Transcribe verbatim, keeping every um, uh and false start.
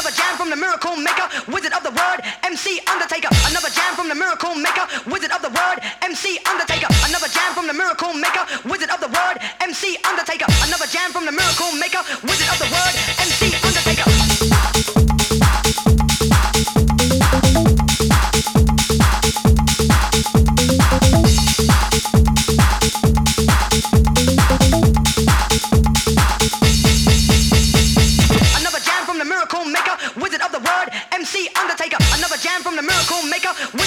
Another jam from the miracle maker, wizard of the word, M C Undertaker. Another jam from the miracle maker, wizard of the word, M C Undertaker. Another jam from the miracle maker, wizard of the word, M C Undertaker. Another jam from the miracle maker, wizard of the word, M C Undertaker. Another jam from the miracle maker, wizard of the word, M C Undertaker. Another jam from the miracle maker,